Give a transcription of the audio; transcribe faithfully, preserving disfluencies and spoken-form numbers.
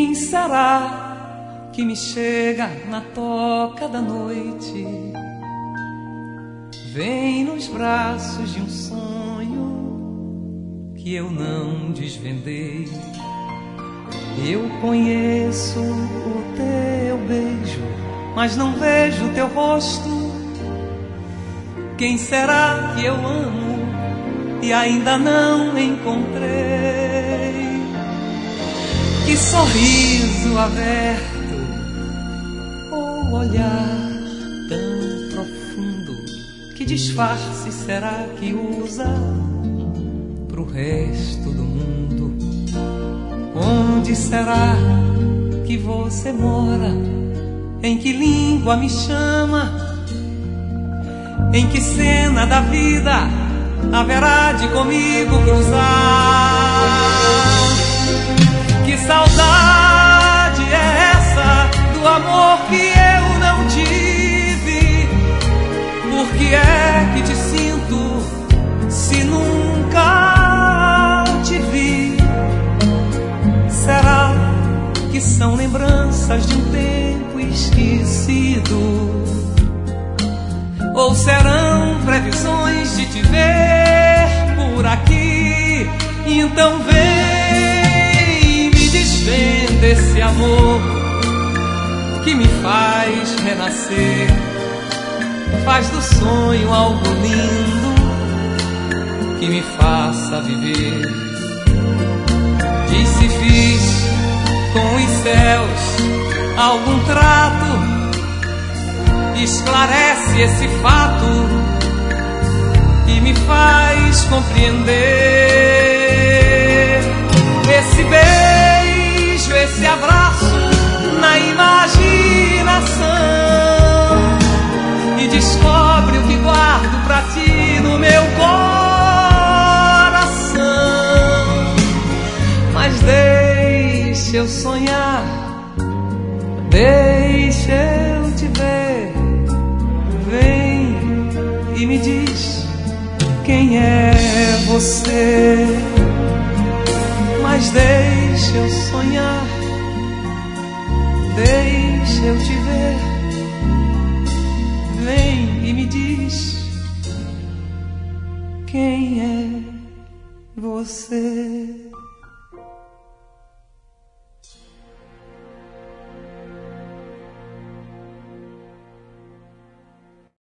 Quem será que me chega na toca da noite? Vem nos braços de um sonho que eu não desvendei. Eu conheço o teu beijo, mas não vejo teu rosto. Quem será que eu amo e ainda não encontrei? Que sorriso aberto ou olhar tão profundo, que disfarce será que usa pro resto do mundo? Onde será que você mora? Em que língua me chama? Em que cena da vida haverá de comigo cruzar? Que saudade é essa do amor que eu não tive? Por que é que te sinto se nunca te vi? Será que são lembranças de um tempo esquecido? Ou serão previsões de te ver por aqui? Então vem, me desvenda esse amor que me faz renascer, faz do sonho algo lindo que me faça viver. Diz se fiz com os céus algum trato, esclarece esse fato e me faz compreender. Esse beijo, esse abraço na imaginação, e descobre o que guardo pra ti no meu coração. Mas deixa eu sonhar, deixa eu te ver. Vem e me diz quem é você. Mas deixa eu sonhar, deixa eu te ver. Vem e me diz quem é você.